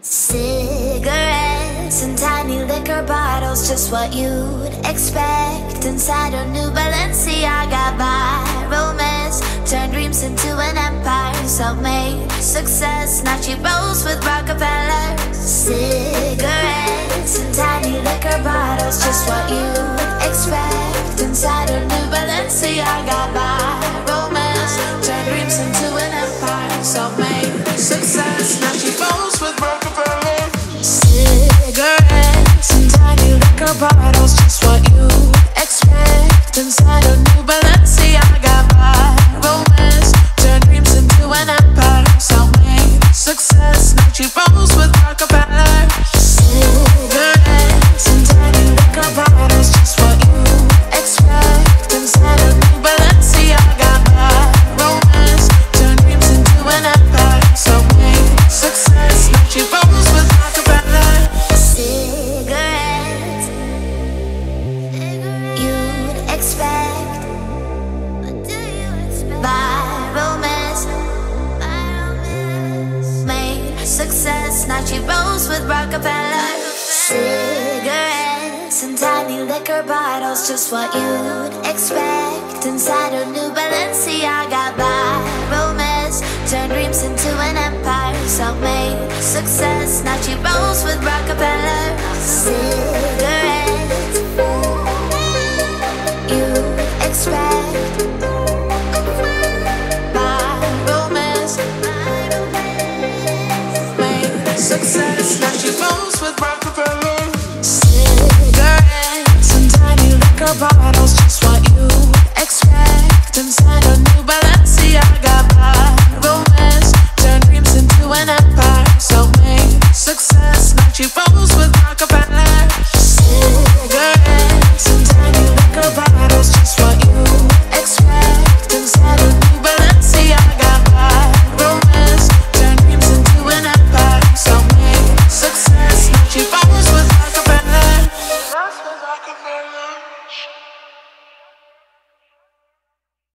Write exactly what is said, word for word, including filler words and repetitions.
Cigarettes and tiny liquor bottles, just what you'd expect inside a new Balenciaga. Viral mess, turn dreams into an empire. Self-made success, not cheap rolls with Rockefeller. Cigarettes and tiny liquor bottles, just what you'd expect inside a new Balenciaga. Viral mess, turn dreams into an empire. Self-made success, not cheap rolls with Rockefeller. Cigarettes and tiny liquor bottles, just what you expect inside a new Balenciaga. Viral mess, turn dreams into an empire. Self-made success, not cheap rolls with Rockefeller. Cigarettes and tiny liquor bottles, just what you expect inside a new Balenciaga. Viral mess, turn dreams into an empire. Self-made success, not cheap rolls with Rockefeller. Cigarettes, you'd expect. What do you expect? Viral mess, made success, not cheap rolls with Rockefeller. Cigarettes and tiny liquor bottles, just what you'd expect inside a new Balenciaga. Viral mess, turn dreams into an empire. Self-made success, not cheap rolls with Rockefeller. Cigarettes, you'd expect. Viral mess, made success, not cheap rolls with Rockefeller. Cigarettes and tiny liquor bottles, just what you expect inside a new Balenciaga.